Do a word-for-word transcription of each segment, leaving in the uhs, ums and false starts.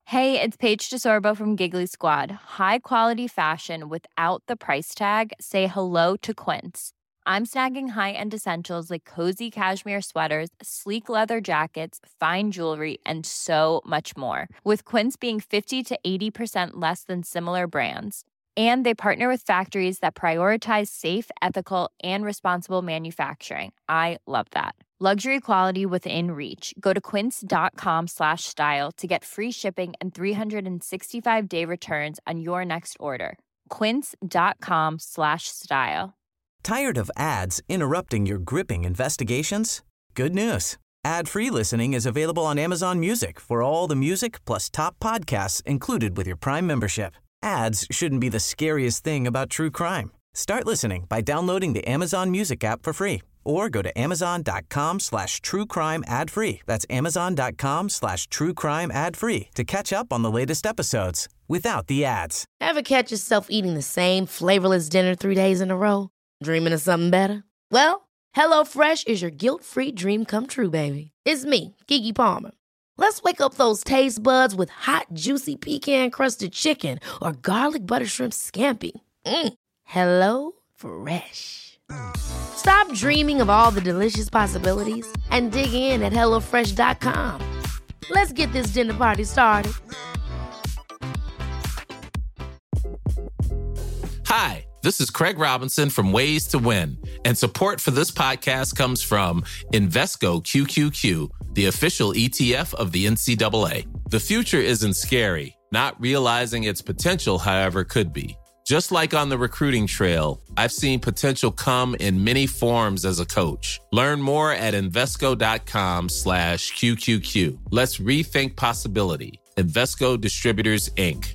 Hey, it's Paige DeSorbo from Giggly Squad. High quality fashion without the price tag. Say hello to Quince. I'm snagging high-end essentials like cozy cashmere sweaters, sleek leather jackets, fine jewelry, and so much more. With Quince being fifty to eighty percent less than similar brands. And they partner with factories that prioritize safe, ethical, and responsible manufacturing. I love that. Luxury quality within reach. Go to quince.com slash style to get free shipping and three sixty-five day returns on your next order. Quince.com slash style. Tired of ads interrupting your gripping investigations? Good news. Ad-free listening is available on Amazon Music for all the music plus top podcasts included with your Prime membership. Ads shouldn't be the scariest thing about true crime. Start listening by downloading the Amazon Music app for free or go to amazon.com slash true crime ad free. That's amazon.com slash true crime ad free to catch up on the latest episodes without the ads. Ever catch yourself eating the same flavorless dinner three days in a row? Dreaming of something better? Well, HelloFresh is your guilt-free dream come true, baby. It's me, Keke Palmer. Let's wake up those taste buds with hot, juicy pecan-crusted chicken or garlic butter shrimp scampi. Mm. Hello Fresh. Stop dreaming of all the delicious possibilities and dig in at hello fresh dot com. Let's get this dinner party started. Hi, this is Craig Robinson from Ways to Win, and support for this podcast comes from Invesco Q Q Q, the official E T F of the N C double A. The future isn't scary. Not realizing its potential, however, could be. Just like on the recruiting trail, I've seen potential come in many forms as a coach. Learn more at Invesco.com slash QQQ. Let's rethink possibility. Invesco Distributors, Incorporated.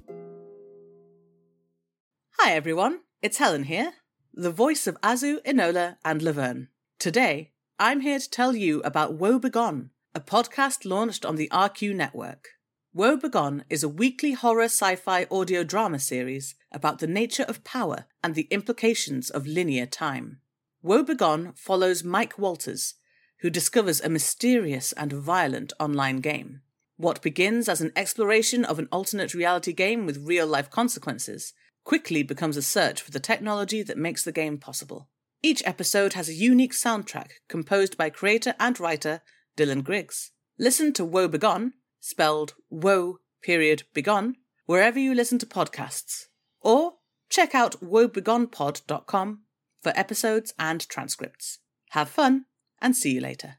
Hi everyone, it's Helen here, the voice of Azu, Enola and Laverne. Today, I'm here to tell you about Woe Begone, a podcast launched on the R Q network. Woe Begone is a weekly horror sci-fi audio drama series about the nature of power and the implications of linear time. Woe Begone follows Mike Walters, who discovers a mysterious and violent online game. What begins as an exploration of an alternate reality game with real-life consequences quickly becomes a search for the technology that makes the game possible. Each episode has a unique soundtrack composed by creator and writer Dylan Griggs. Listen to Woe Begone, spelled woe period begone, wherever you listen to podcasts. Or check out woe begone pod dot com for episodes and transcripts. Have fun, and see you later.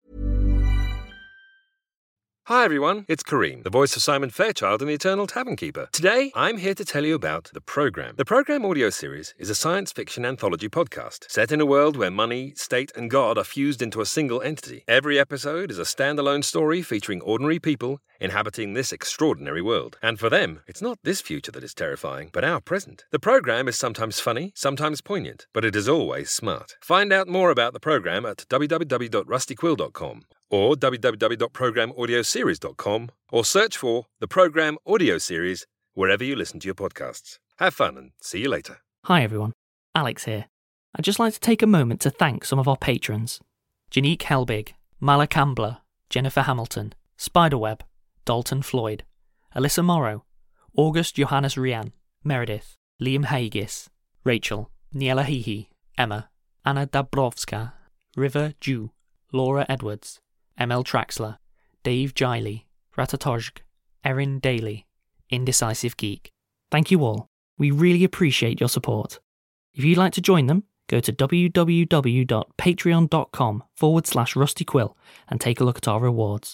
Hi everyone, it's Kareem, the voice of Simon Fairchild in The Eternal Tavern Keeper. Today, I'm here to tell you about The Program. The Program audio series is a science fiction anthology podcast set in a world where money, state, and God are fused into a single entity. Every episode is a standalone story featuring ordinary people inhabiting this extraordinary world. And for them, it's not this future that is terrifying, but our present. The Program is sometimes funny, sometimes poignant, but it is always smart. Find out more about The Program at w w w dot rusty quill dot com. or w w w dot program audio series dot com, or search for The Program Audio Series wherever you listen to your podcasts. Have fun and see you later. Hi everyone, Alex here. I'd just like to take a moment to thank some of our patrons. Janique Helbig, Mala Kambler, Jennifer Hamilton, Spiderweb, Dalton Floyd, Alyssa Morrow, August Johannes Rian, Meredith, Liam Haigis, Rachel, Niela Hihi, Emma, Anna Dabrowska, River Jew, Laura Edwards, M L Traxler, Dave Giley, Ratatozg, Erin Daly, Indecisive Geek. Thank you all. We really appreciate your support. If you'd like to join them, go to www.patreon.com forward slash rustyquill and take a look at our rewards.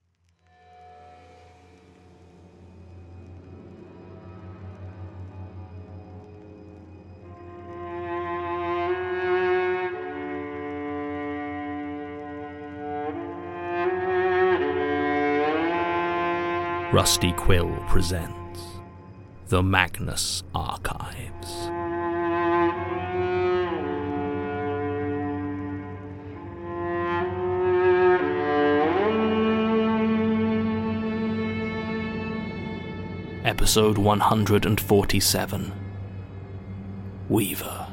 Rusty Quill presents The Magnus Archives. Episode one hundred forty-seven. Weaver.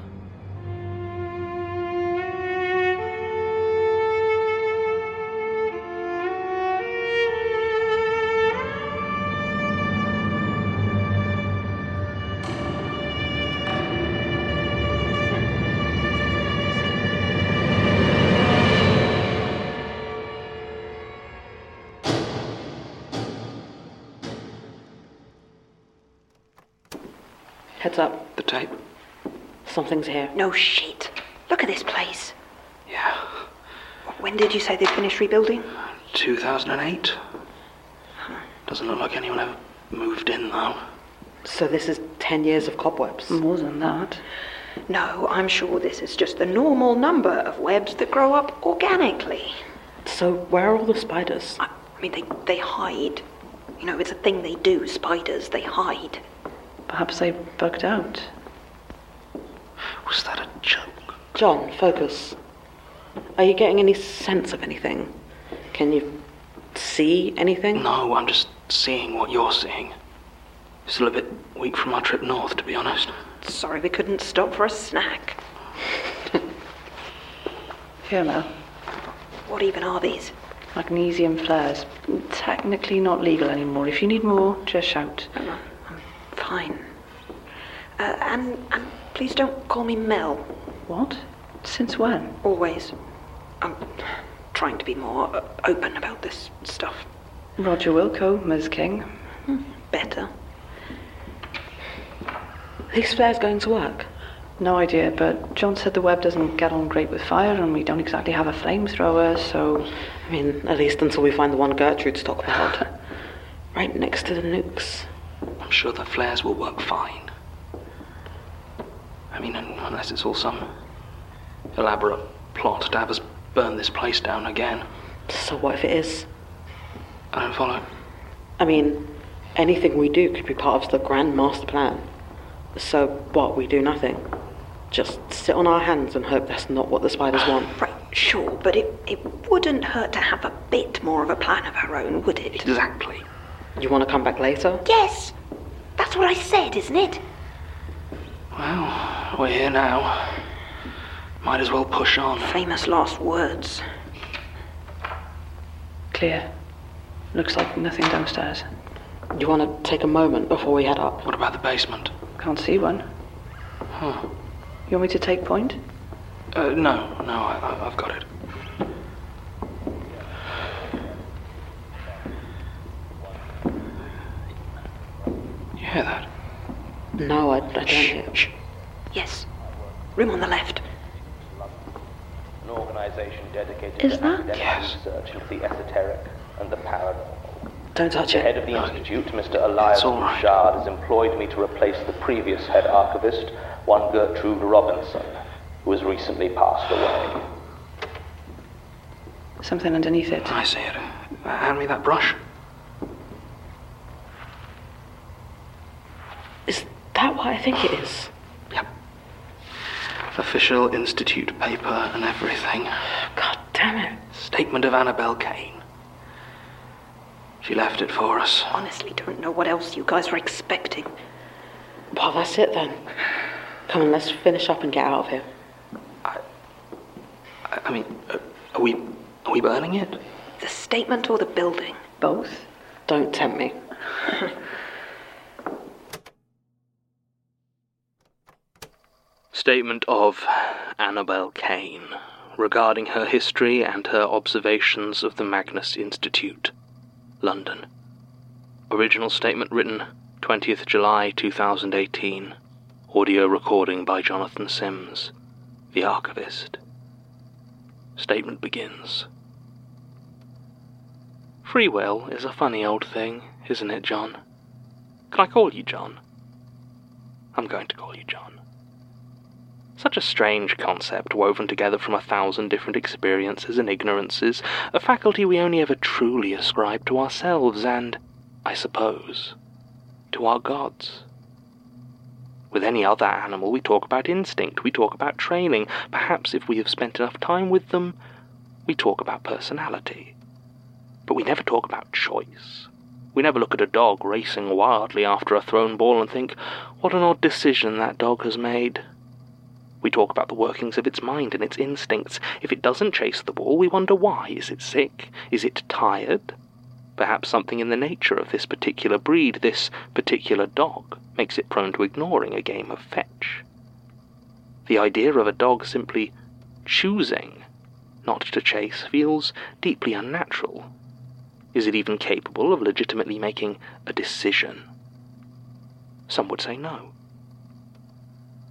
Heads up. The tape? Something's here. No shit. Look at this place. Yeah. When did you say they finished rebuilding? two thousand eight. Doesn't look like anyone ever moved in, though. So this is ten years of cobwebs? More than that. No, I'm sure this is just the normal number of webs that grow up organically. So where are all the spiders? I, I mean, they, they hide. You know, it's a thing they do, spiders, they hide. Perhaps they bugged out. Was that a joke? John, focus. Are you getting any sense of anything? Can you see anything? No, I'm just seeing what you're seeing. Still a bit weak from our trip north, to be honest. Sorry we couldn't stop for a snack. Here, Mel. What even are these? Magnesium flares. Technically not legal anymore. If you need more, just shout. I'm, I'm fine. Uh, and, and please don't call me Mel. What? Since when? Always. I'm trying to be more uh, open about this stuff. Roger Wilco, Miz King. Hmm, better. Are these flares going to work? No idea, but John said the web doesn't get on great with fire, and we don't exactly have a flamethrower, so... I mean, at least until we find the one Gertrude stockpiled. Right next to the nukes. I'm sure the flares will work fine. I mean, unless it's all some elaborate plot to have us burn this place down again. So what if it is? I don't follow. I mean, anything we do could be part of the grand master plan. So what, we do nothing? Just sit on our hands and hope that's not what the spiders want? Right, sure, but it, it wouldn't hurt to have a bit more of a plan of our own, would it? Exactly. You want to come back later? Yes! That's what I said, isn't it? Well, we're here now. Might as well push on. Famous last words. Clear. Looks like nothing downstairs. You want to take a moment before we head up? What about the basement? Can't see one. Huh. You want me to take point? Uh, no, no, I, I've got it. You hear that? No, I, I don't hear. Shh. Yes. Room on the left. An organization dedicated Is to that? academic Yes. research into the esoteric and the paranormal. Don't touch The it. head of the institute, Mister Elias all right. Bouchard, has employed me to replace the previous head archivist, one Gertrude Robinson, who has recently passed away. Something underneath it. I see it. Uh, hand me that brush. Is that what I think it is? Yep. Official institute paper and everything. God damn it. Statement of Annabelle Kane. She left it for us. Honestly, don't know what else you guys were expecting. Well, that's it then. Come on, let's finish up and get out of here. I, I mean, uh, are we, are we burning it? The statement or the building? Both? Don't tempt me. Statement of Annabelle Kane regarding her history and her observations of the Magnus Institute, London. Original statement written twentieth of July two thousand eighteen. Audio recording by Jonathan Sims, the archivist. Statement begins. Free will is a funny old thing, isn't it, John? Can I call you John? I'm going to call you John. Such a strange concept woven together from a thousand different experiences and ignorances, a faculty we only ever truly ascribe to ourselves and, I suppose, to our gods. With any other animal, we talk about instinct, we talk about training. Perhaps if we have spent enough time with them, we talk about personality. But we never talk about choice. We never look at a dog racing wildly after a thrown ball and think, what an odd decision that dog has made. We talk about the workings of its mind and its instincts. If it doesn't chase the ball, we wonder why. Is it sick? Is it tired? Perhaps something in the nature of this particular breed, this particular dog, makes it prone to ignoring a game of fetch. The idea of a dog simply choosing not to chase feels deeply unnatural. Is it even capable of legitimately making a decision? Some would say no.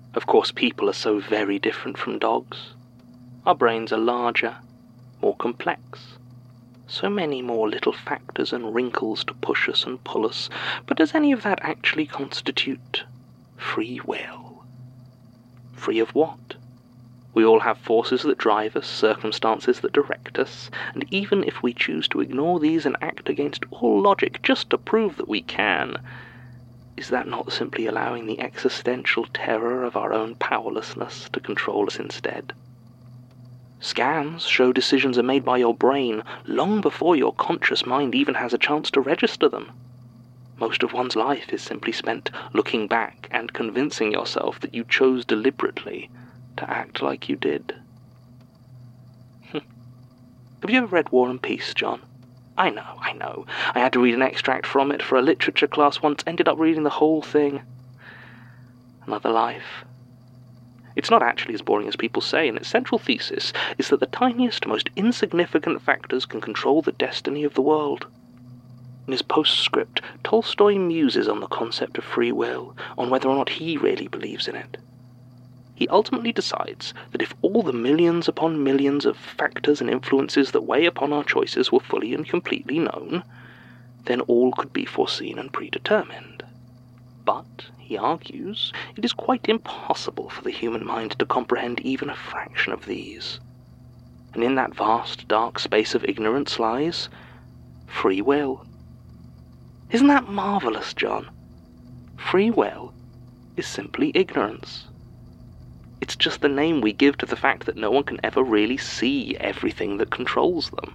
Of course, people are so very different from dogs. Our brains are larger, more complex. So many more little factors and wrinkles to push us and pull us, but does any of that actually constitute free will? Free of what? We all have forces that drive us, circumstances that direct us, and even if we choose to ignore these and act against all logic just to prove that we can, is that not simply allowing the existential terror of our own powerlessness to control us instead? Scans show decisions are made by your brain long before your conscious mind even has a chance to register them. Most of one's life is simply spent looking back and convincing yourself that you chose deliberately to act like you did. Have you ever read War and Peace, John? I know, I know. I had to read an extract from it for a literature class once, ended up reading the whole thing. Another life. It's not actually as boring as people say, and its central thesis is that the tiniest, most insignificant factors can control the destiny of the world. In his postscript, Tolstoy muses on the concept of free will, on whether or not he really believes in it. He ultimately decides that if all the millions upon millions of factors and influences that weigh upon our choices were fully and completely known, then all could be foreseen and predetermined. But, he argues, it is quite impossible for the human mind to comprehend even a fraction of these. And in that vast, dark space of ignorance lies free will. Isn't that marvelous, John? Free will is simply ignorance. It's just the name we give to the fact that no one can ever really see everything that controls them.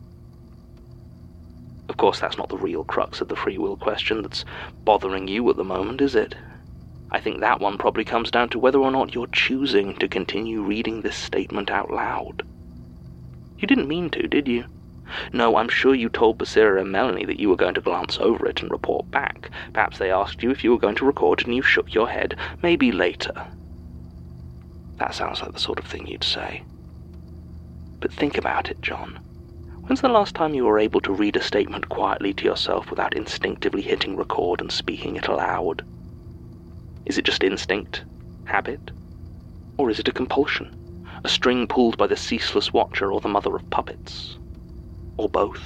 Of course, that's not the real crux of the free will question that's bothering you at the moment, is it? I think that one probably comes down to whether or not you're choosing to continue reading this statement out loud. You didn't mean to, did you? No, I'm sure you told Basira and Melanie that you were going to glance over it and report back. Perhaps they asked you if you were going to record it and you shook your head. Maybe later. That sounds like the sort of thing you'd say. But think about it, John. When's the last time you were able to read a statement quietly to yourself without instinctively hitting record and speaking it aloud? Is it just instinct? Habit? Or is it a compulsion? A string pulled by the ceaseless watcher or the mother of puppets? Or both?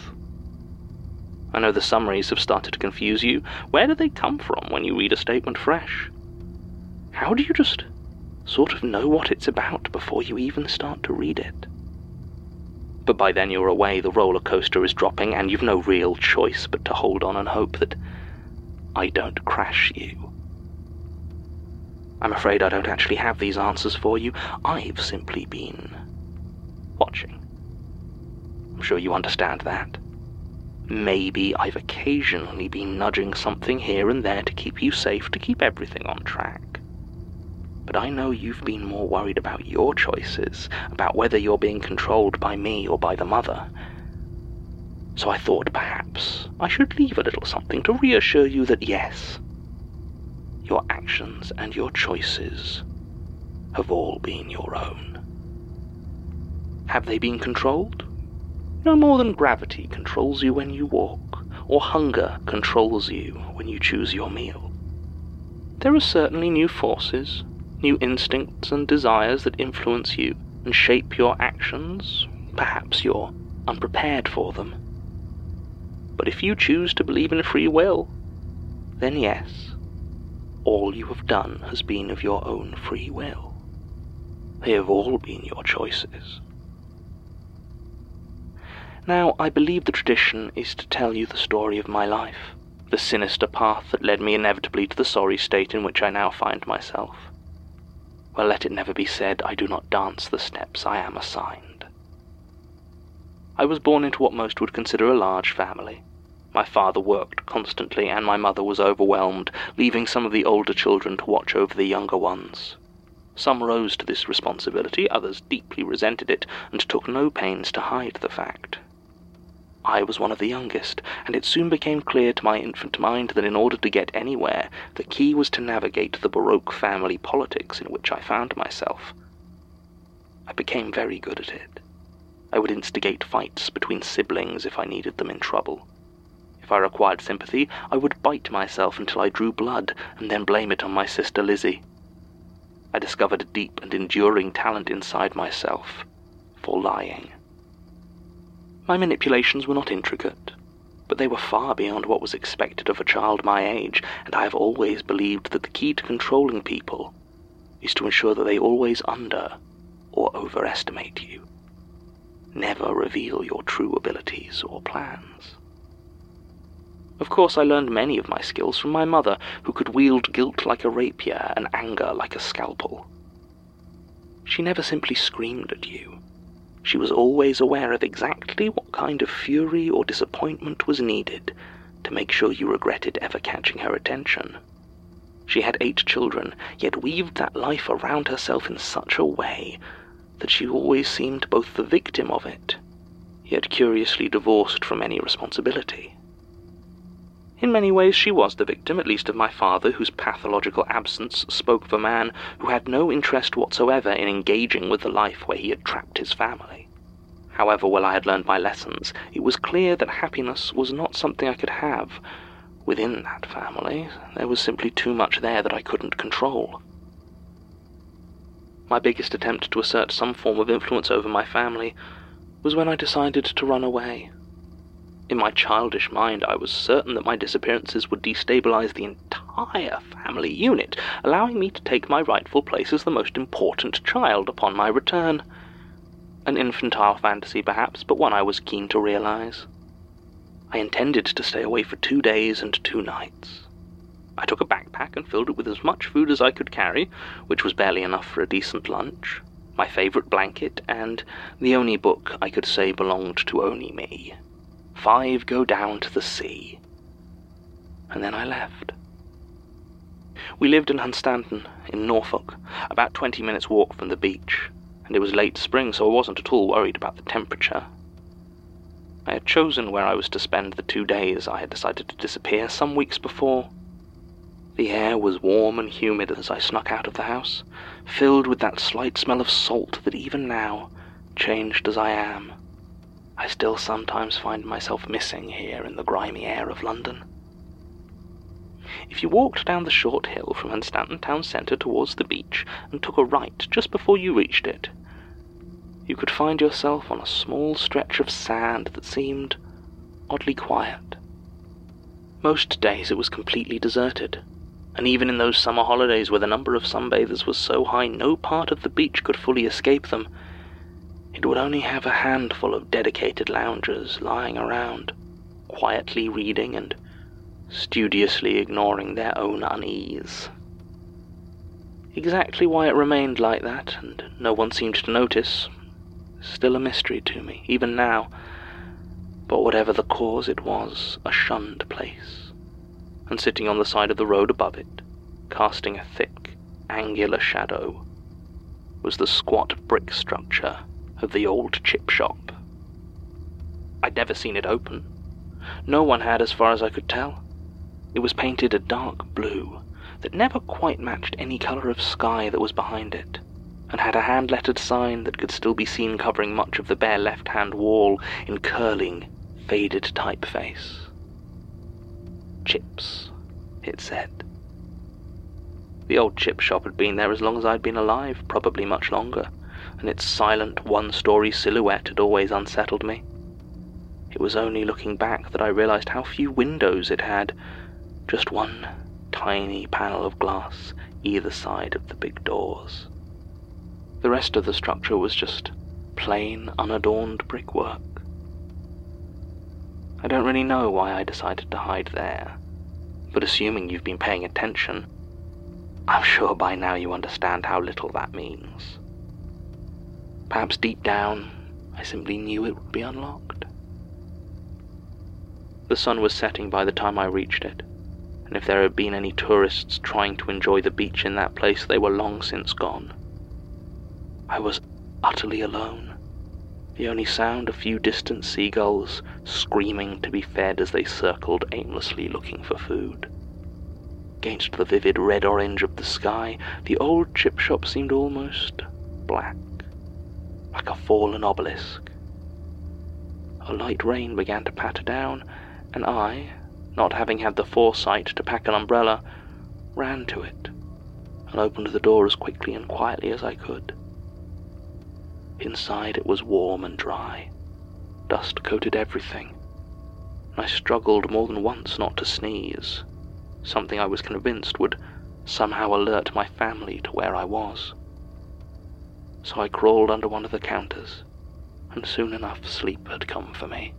I know the summaries have started to confuse you. Where do they come from when you read a statement fresh? How do you just sort of know what it's about before you even start to read it? But by then you're away, the roller coaster is dropping, and you've no real choice but to hold on and hope that I don't crash you. I'm afraid I don't actually have these answers for you. I've simply been watching. I'm sure you understand that. Maybe I've occasionally been nudging something here and there to keep you safe, to keep everything on track. But I know you've been more worried about your choices, about whether you're being controlled by me or by the mother. So I thought perhaps I should leave a little something to reassure you that yes, your actions and your choices have all been your own. Have they been controlled? No more than gravity controls you when you walk, or hunger controls you when you choose your meal. There are certainly new forces, new instincts and desires that influence you and shape your actions. Perhaps you're unprepared for them. But if you choose to believe in free will, then yes, all you have done has been of your own free will. They have all been your choices. Now, I believe the tradition is to tell you the story of my life, the sinister path that led me inevitably to the sorry state in which I now find myself. Well, let it never be said I do not dance the steps I am assigned. I was born into what most would consider a large family. My father worked constantly, and my mother was overwhelmed, leaving some of the older children to watch over the younger ones. Some rose to this responsibility, others deeply resented it, and took no pains to hide the fact. I was one of the youngest, and it soon became clear to my infant mind that in order to get anywhere, the key was to navigate the Baroque family politics in which I found myself. I became very good at it. I would instigate fights between siblings if I needed them in trouble. If I required sympathy, I would bite myself until I drew blood, and then blame it on my sister Lizzie. I discovered a deep and enduring talent inside myself for lying. My manipulations were not intricate, but they were far beyond what was expected of a child my age, and I have always believed that the key to controlling people is to ensure that they always under or overestimate you. Never reveal your true abilities or plans. Of course, I learned many of my skills from my mother, who could wield guilt like a rapier and anger like a scalpel. She never simply screamed at you. She was always aware of exactly what kind of fury or disappointment was needed to make sure you regretted ever catching her attention. She had eight children, yet weaved that life around herself in such a way that she always seemed both the victim of it, yet curiously divorced from any responsibility. In many ways she was the victim, at least of my father, whose pathological absence spoke of a man who had no interest whatsoever in engaging with the life where he had trapped his family. However well I had learned my lessons, it was clear that happiness was not something I could have within that family. There was simply too much there that I couldn't control. My biggest attempt to assert some form of influence over my family was when I decided to run away. In my childish mind, I was certain that my disappearances would destabilize the entire family unit, allowing me to take my rightful place as the most important child upon my return. An infantile fantasy, perhaps, but one I was keen to realize. I intended to stay away for two days and two nights. I took a backpack and filled it with as much food as I could carry, which was barely enough for a decent lunch, my favorite blanket, and the only book I could say belonged to only me. Five Go Down to the Sea. And then I left. We lived in Hunstanton, in Norfolk, about twenty minutes' walk from the beach, and it was late spring, so I wasn't at all worried about the temperature. I had chosen where I was to spend the two days I had decided to disappear some weeks before. The air was warm and humid as I snuck out of the house, filled with that slight smell of salt that even now, changed as I am, I still sometimes find myself missing here in the grimy air of London. If you walked down the short hill from Hunstanton town centre towards the beach and took a right just before you reached it, you could find yourself on a small stretch of sand that seemed oddly quiet. Most days it was completely deserted, and even in those summer holidays where the number of sunbathers was so high no part of the beach could fully escape them, it would only have a handful of dedicated loungers lying around, quietly reading and studiously ignoring their own unease. Exactly why it remained like that, and no one seemed to notice, is still a mystery to me, even now. But whatever the cause, it was a shunned place, and sitting on the side of the road above it, casting a thick, angular shadow, was the squat brick structure of the old chip shop. I'd never seen it open. No one had, as far as I could tell. It was painted a dark blue that never quite matched any colour of sky that was behind it, and had a hand-lettered sign that could still be seen covering much of the bare left-hand wall in curling, faded typeface. Chips, it said. The old chip shop had been there as long as I'd been alive, probably much longer, and its silent, one-story silhouette had always unsettled me. It was only looking back that I realized how few windows it had, just one tiny panel of glass either side of the big doors. The rest of the structure was just plain, unadorned brickwork. I don't really know why I decided to hide there, but assuming you've been paying attention, I'm sure by now you understand how little that means. Perhaps deep down, I simply knew it would be unlocked. The sun was setting by the time I reached it, and if there had been any tourists trying to enjoy the beach in that place, they were long since gone. I was utterly alone, the only sound a few distant seagulls screaming to be fed as they circled aimlessly looking for food. Against the vivid red-orange of the sky, the old chip shop seemed almost black, like a fallen obelisk. A light rain began to patter down, and I, not having had the foresight to pack an umbrella, ran to it, and opened the door as quickly and quietly as I could. Inside it was warm and dry. Dust coated everything, and I struggled more than once not to sneeze, something I was convinced would somehow alert my family to where I was. So I crawled under one of the counters, and soon enough sleep had come for me.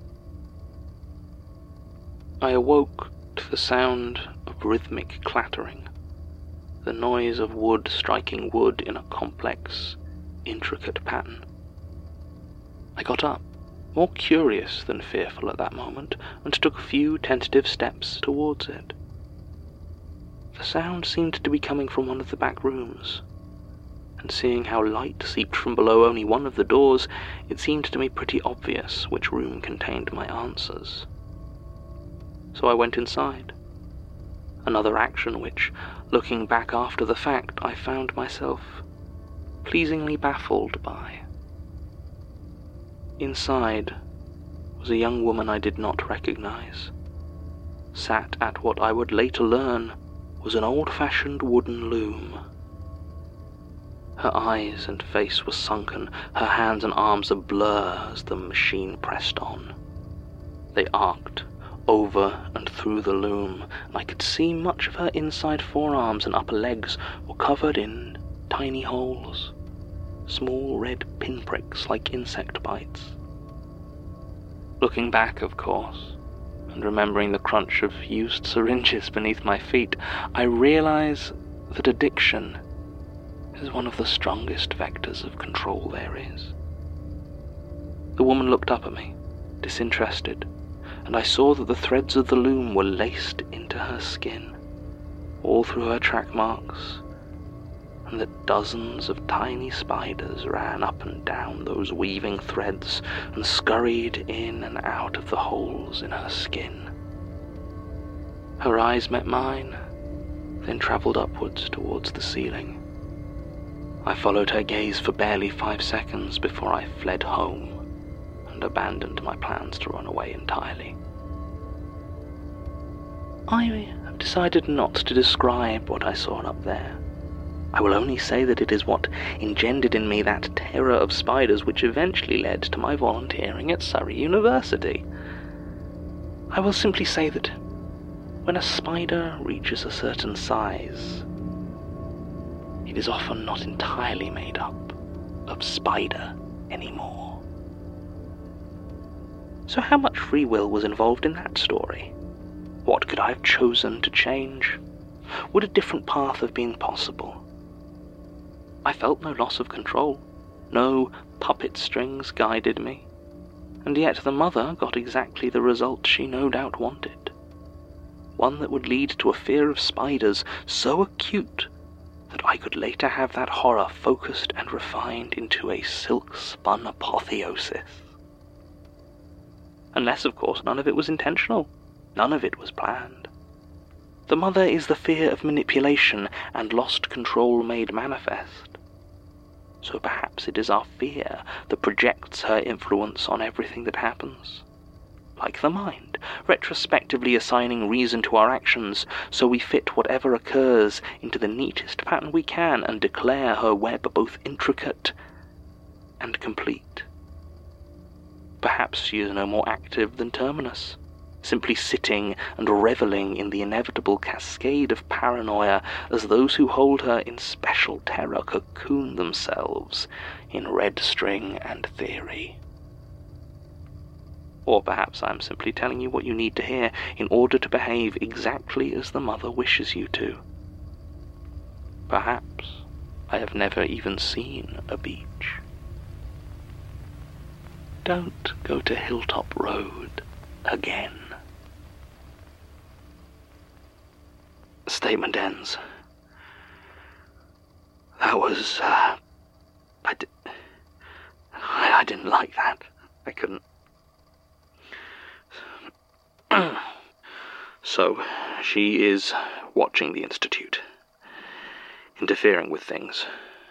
I awoke to the sound of rhythmic clattering, the noise of wood striking wood in a complex, intricate pattern. I got up, more curious than fearful at that moment, and took a few tentative steps towards it. The sound seemed to be coming from one of the back rooms, and seeing how light seeped from below only one of the doors, it seemed to me pretty obvious which room contained my answers. So I went inside, another action which, looking back after the fact, I found myself pleasingly baffled by. Inside was a young woman I did not recognize, sat at what I would later learn was an old-fashioned wooden loom. Her eyes and face were sunken, her hands and arms a blur as the machine pressed on. They arced over and through the loom, and I could see much of her inside forearms and upper legs were covered in tiny holes, small red pinpricks like insect bites. Looking back, of course, and remembering the crunch of used syringes beneath my feet, I realize that addiction is one of the strongest vectors of control there is. The woman looked up at me, disinterested, and I saw that the threads of the loom were laced into her skin, all through her track marks, and that dozens of tiny spiders ran up and down those weaving threads and scurried in and out of the holes in her skin. Her eyes met mine, then travelled upwards towards the ceiling. I followed her gaze for barely five seconds before I fled home and abandoned my plans to run away entirely. I have decided not to describe what I saw up there. I will only say that it is what engendered in me that terror of spiders which eventually led to my volunteering at Surrey University. I will simply say that when a spider reaches a certain size, it is often not entirely made up of spider anymore. So how much free will was involved in that story? What could I have chosen to change? Would a different path have been possible? I felt no loss of control. No puppet strings guided me. And yet the mother got exactly the result she no doubt wanted. One that would lead to a fear of spiders so acute that I could later have that horror focused and refined into a silk-spun apotheosis. Unless, of course, none of it was intentional. None of it was planned. The mother is the fear of manipulation and lost control made manifest. So perhaps it is our fear that projects her influence on everything that happens. Like the mind, retrospectively assigning reason to our actions, so we fit whatever occurs into the neatest pattern we can and declare her web both intricate and complete. Perhaps she is no more active than Terminus, simply sitting and reveling in the inevitable cascade of paranoia as those who hold her in special terror cocoon themselves in red string and theory. Or perhaps I am simply telling you what you need to hear in order to behave exactly as the mother wishes you to. Perhaps I have never even seen a beach. Don't go to Hilltop Road again. Statement ends. That was, uh, I, di- I, I didn't like that. I couldn't. So, she is watching the Institute, interfering with things.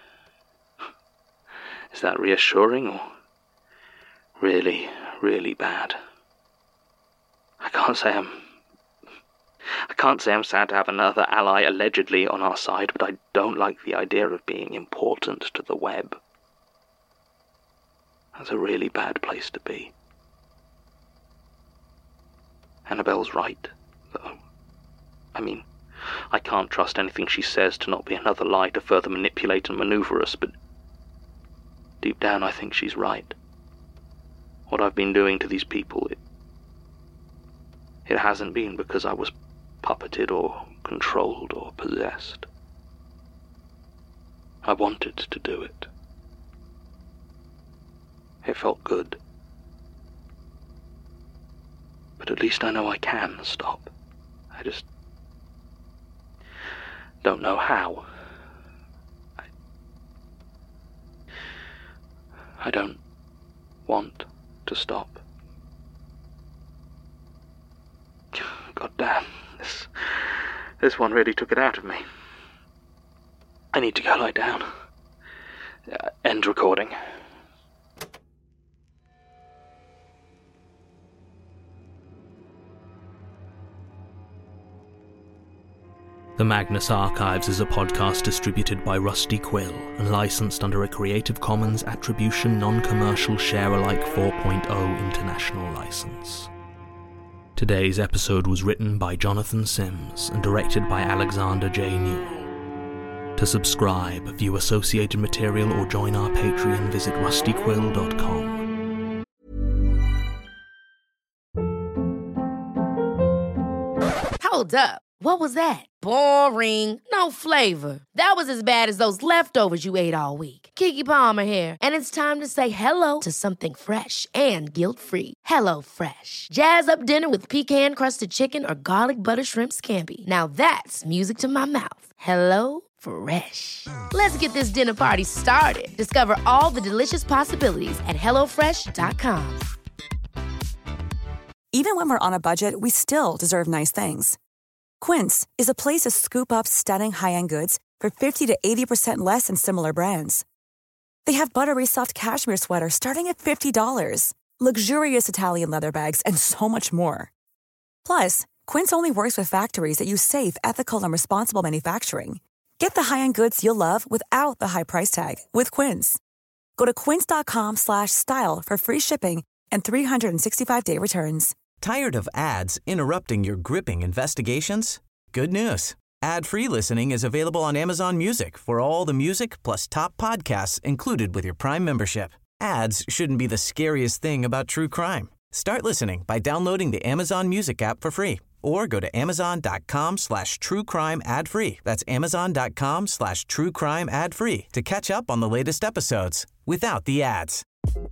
Is that reassuring or really, really bad? I can't say I'm I can't say I'm sad to have another ally allegedly on our side, but I don't like the idea of being important to the web. That's a really bad place to be. Annabelle's right, though. I mean, I can't trust anything she says to not be another lie to further manipulate and maneuver us, but deep down I think she's right. What I've been doing to these people, it, it hasn't been because I was puppeted or controlled or possessed. I wanted to do it. It felt good. But at least I know I can stop. I just don't know how. I, I don't want to stop. God damn, this, this one really took it out of me. I need to go lie down. Uh, end recording. The Magnus Archives is a podcast distributed by Rusty Quill and licensed under a Creative Commons Attribution Non-Commercial Share-alike four point oh international license. Today's episode was written by Jonathan Sims and directed by Alexander J. Newell. To subscribe, view associated material, or join our Patreon, visit rusty quill dot com. Hold up. What was that? Boring. No flavor. That was as bad as those leftovers you ate all week. Keke Palmer here, and it's time to say hello to something fresh and guilt-free. Hello Fresh. Jazz up dinner with pecan-crusted chicken or garlic butter shrimp scampi. Now that's music to my mouth. Hello Fresh. Let's get this dinner party started. Discover all the delicious possibilities at hello fresh dot com. Even when we're on a budget, we still deserve nice things. Quince is a place to scoop up stunning high-end goods for fifty to eighty percent less than similar brands. They have buttery soft cashmere sweaters starting at fifty dollars, luxurious Italian leather bags, and so much more. Plus, Quince only works with factories that use safe, ethical, and responsible manufacturing. Get the high-end goods you'll love without the high price tag with Quince. Go to quince dot com slash style for free shipping and three sixty-five day returns. Tired of ads interrupting your gripping investigations? Good news. Ad-free listening is available on Amazon Music for all the music plus top podcasts included with your Prime membership. Ads shouldn't be the scariest thing about true crime. Start listening by downloading the Amazon Music app for free or go to amazon.com slash true crime ad free. That's amazon.com slash true crime ad free to catch up on the latest episodes without the ads.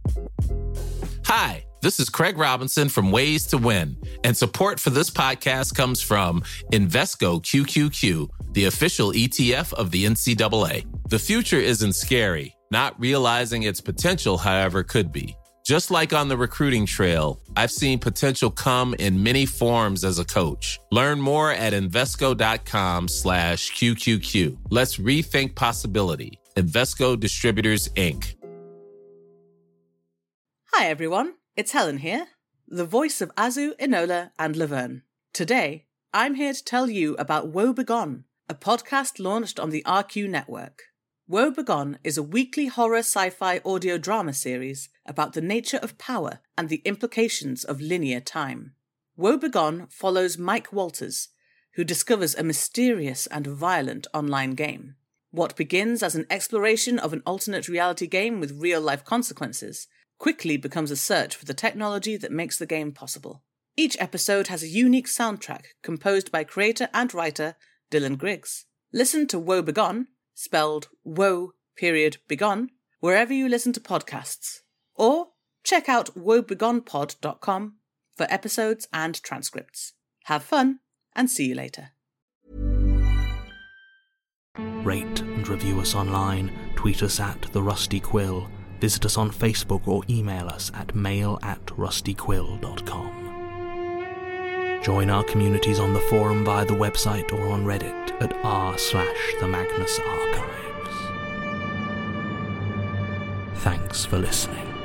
Hi, this is Craig Robinson from Ways to Win, and support for this podcast comes from Invesco Q Q Q, the official E T F of the N C double A. The future isn't scary. Not realizing its potential, however, could be. Just like on the recruiting trail, I've seen potential come in many forms as a coach. Learn more at Invesco.com slash QQQ. Let's rethink possibility. Invesco Distributors, Incorporated. Hi everyone, it's Helen here, the voice of Azu, Enola and Laverne. Today, I'm here to tell you about Woe Begone, a podcast launched on the R Q network. Woe Begone is a weekly horror sci-fi audio drama series about the nature of power and the implications of linear time. Woe Begone follows Mike Walters, who discovers a mysterious and violent online game. What begins as an exploration of an alternate reality game with real-life consequences quickly becomes a search for the technology that makes the game possible. Each episode has a unique soundtrack composed by creator and writer Dylan Griggs. Listen to Woe Begone, spelled Woe period Begone, wherever you listen to podcasts. Or check out woe begone pod dot com for episodes and transcripts. Have fun, and see you later. Rate and review us online, tweet us at The Rusty Quill, visit us on Facebook or email us at mail at rusty quill dot com. Join our communities on the forum via the website or on Reddit at r slash the Magnus Archives. Thanks for listening.